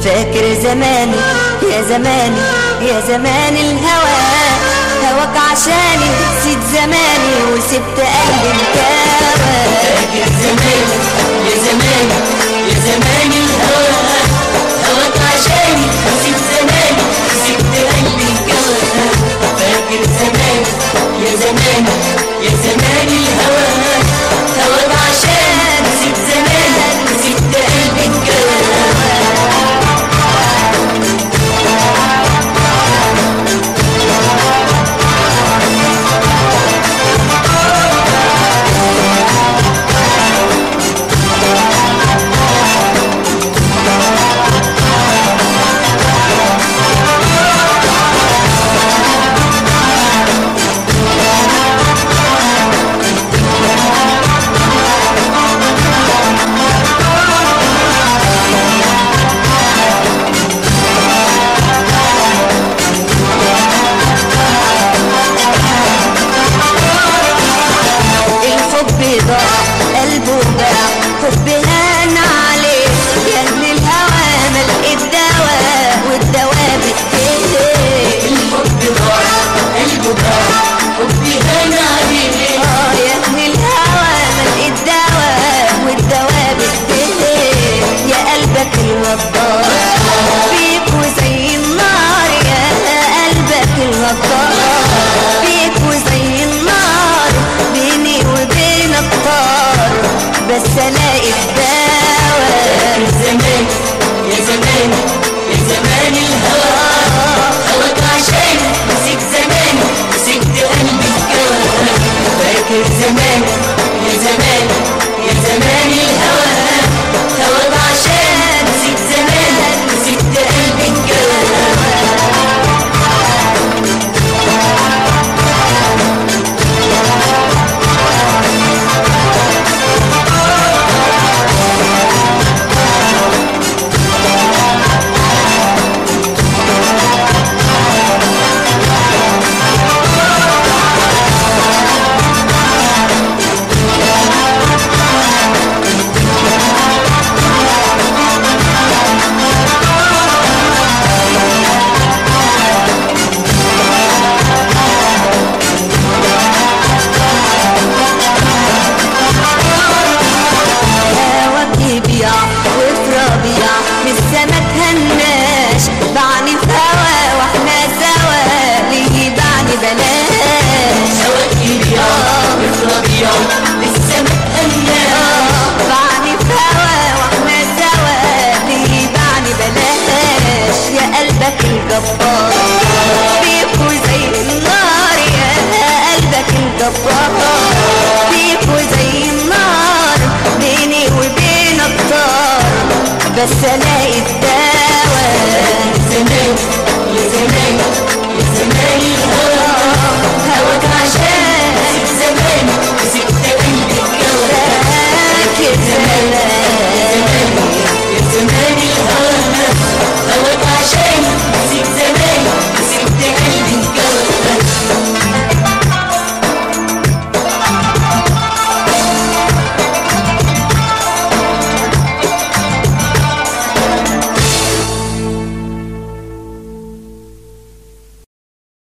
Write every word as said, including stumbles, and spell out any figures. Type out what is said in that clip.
فاكر زماني يا زماني يا زمان الهوى، هواك عشاني نسيت زماني وسبت قلبي مكاوى. فاكر زماني يا زماني يا زمان الهوى، هواك عشاني نسيت زماني وسبت قلبي مكاوى. فاكر زماني يا زماني يا زمان الهوى، هواك عشاني نسيت زماني وسبت قلبي مكاوى. قلبه باع حب هان عليه، يا ابن الهوى ما لقيت دواء والدواء بالتهي. الحب ضاع قلبه باع حب هان عليه، اه يا ابن الهوى ما لقيت دواء والدواء بالتهي. يا قلبك الغدار فيك وزي النار، يا قلبك الغدار فيك وزي النار، بيني وبينك طار بس الاقي الدواء. فاكر زمان يا زمان يا زمان الهوى، هواك عشاني نسيت زماني وسبت قلبي مكاوى. فاكر زمان يا زمان يا زمان الهوى، هواك عشاني نسيت زماني وسبت قلبي مكاوى. الجبار فيك وزي النار، يا قلبك الجبار فيك وزي النار، بيني وبينك طار بس الاقي الدواء. زمان يا زمان يا زمان الهوى، هواك عشان نسيت زمان وسبت قلبي الجوى. فاكر زمان